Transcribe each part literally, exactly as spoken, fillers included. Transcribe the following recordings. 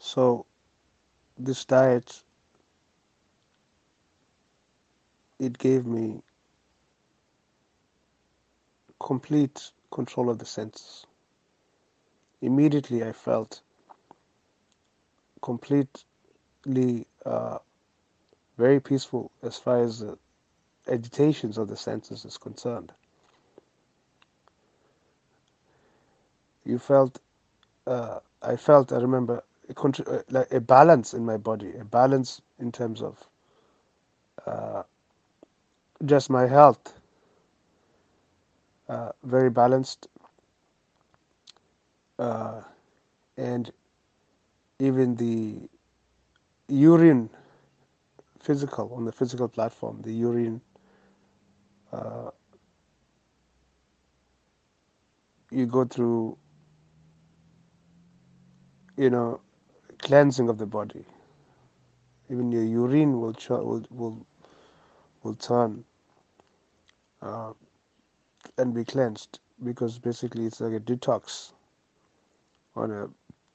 So this diet, it gave me complete control of the senses. Immediately I felt completely uh, very peaceful as far as the agitations of the senses is concerned. You felt, uh, I felt, I remember, a, contr- uh, like a balance in my body, a balance in terms of uh, just my health, uh, very balanced, uh, and even the urine, physical, on the physical platform, the urine, uh, you go through, you know, cleansing of the body. Even your urine will ch- will will will turn uh, and be cleansed because basically it's like a detox on a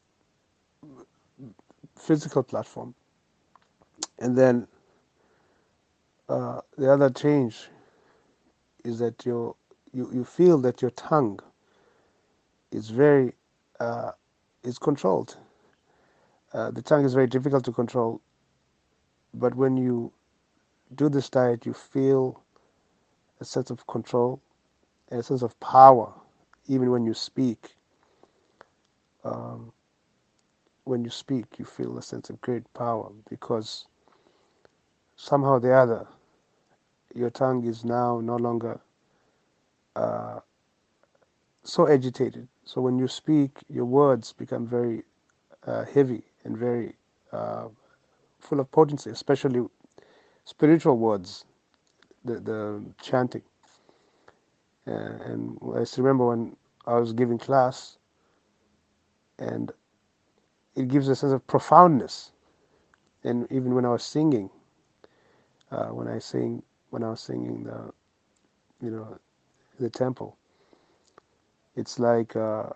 physical platform. And then uh, the other change is that your you, you feel that your tongue is very uh, is controlled. Uh, the tongue is very difficult to control, but when you do this diet, you feel a sense of control and a sense of power, even when you speak. Um, when you speak, you feel a sense of great power because somehow or the other, your tongue is now no longer uh, so agitated. So when you speak, your words become very uh, heavy and very uh, full of potency, especially spiritual words, the, the chanting. Uh, and I still remember when I was giving class, and it gives a sense of profoundness. And even when I was singing, uh, when I sing, when I was singing the, you know, the temple, it's like uh,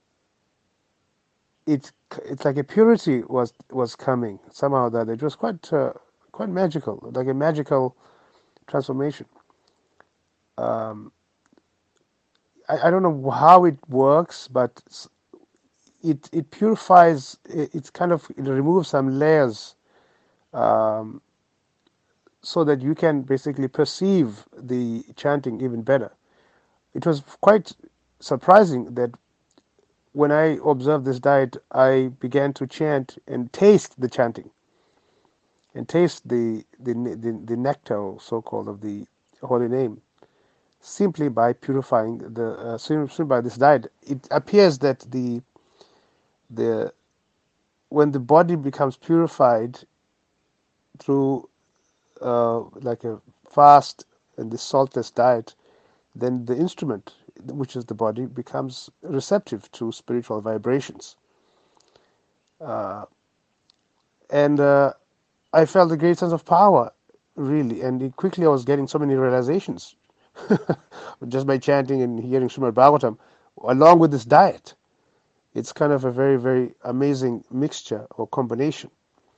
it's it's like a purity was was coming somehow that it was quite uh, quite magical, like a magical transformation. Um, I, I don't know how it works, but it it purifies. It, it's kind of it removes some layers um, so that you can basically perceive the chanting even better. It was quite surprising that when I observed this diet, I began to chant and taste the chanting and taste the the the, the nectar, so called, of the holy name, simply by purifying the uh, simply by this diet. It appears that the the when the body becomes purified through uh, like a fast and the saltless diet, then the instrument, which is the body, becomes receptive to spiritual vibrations. Uh, and uh, I felt a great sense of power, really, and it, quickly I was getting so many realizations just by chanting and hearing Srimad Bhagavatam, along with this diet. It's kind of a very, very amazing mixture or combination,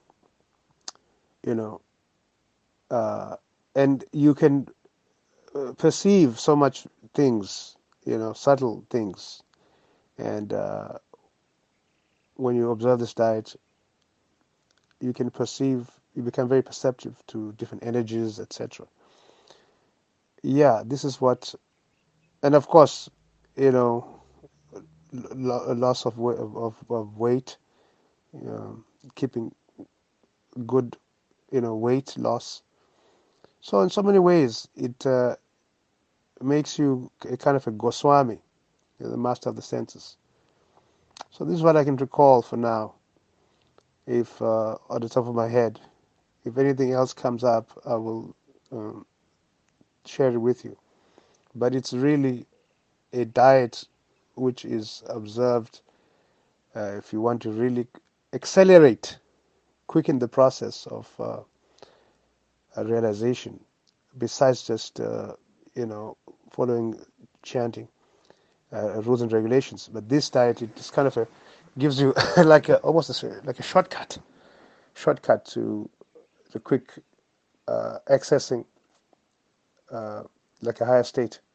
you know, uh, and you can uh, perceive so much things, you know, subtle things, and uh, when you observe this diet, you can perceive, you become very perceptive to different energies, et cetera. Yeah, this is what, and of course, you know, lo- loss of, wa- of of weight, um, keeping good, you know, weight loss. So in so many ways, it uh, makes you a kind of a Goswami, you know, the master of the senses. So this is what I can recall for now. If uh, on the top of my head, if anything else comes up, I will um, share it with you. But it's really a diet which is observed uh, if you want to really accelerate, quicken the process of uh, a realization, besides just uh, you know following chanting uh, rules and regulations. But this diet, it is kind of a gives you like a, almost a, s- like a shortcut, shortcut to the quick uh, accessing uh, like a higher state.